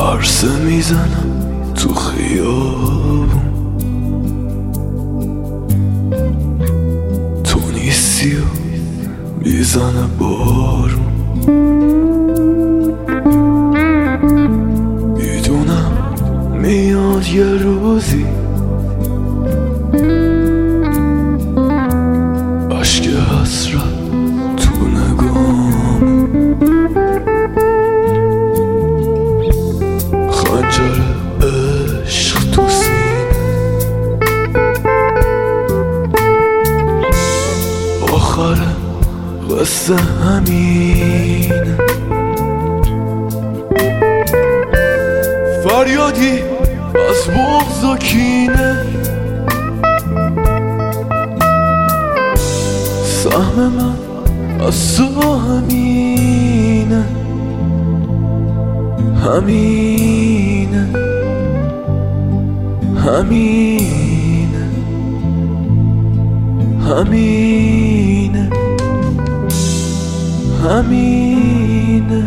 عرصه میزنم تو خیابون، تو نیستی و میزنه بارون. میدونم میاد یه روزی اشک حسرت تو نگام، خنجر عشق تو سینه، آخر قصه همینه. فریادی از بغض و کینه، سهم من از تو همینه، همینه، همینه، همینه، همینه.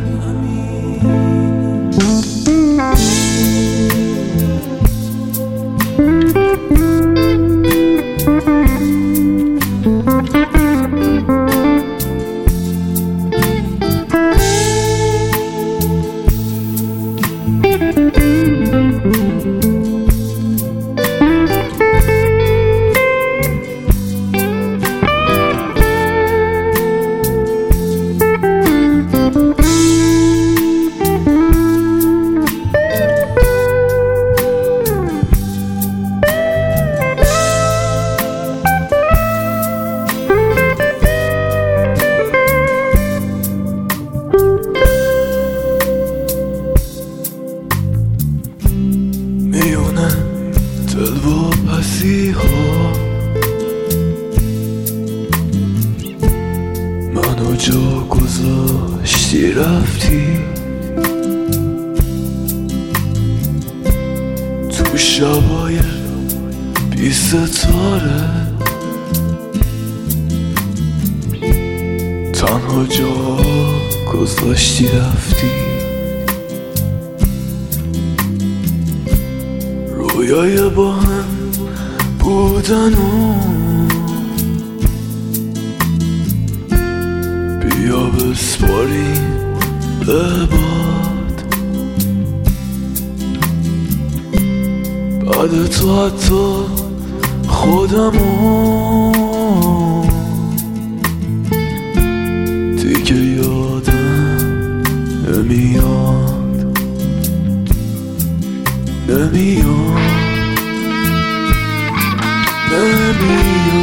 میونه دل و پسی ها منو جا گذاشتی رفتی، تو شبای بی ستاره تنها جا گذاشتی رفتی. رویای با هم بودن و بیا بسپاریم به باد، بعد تو حتی خودمو دیگه یادم نمیاد، نمیاد، نمیاد.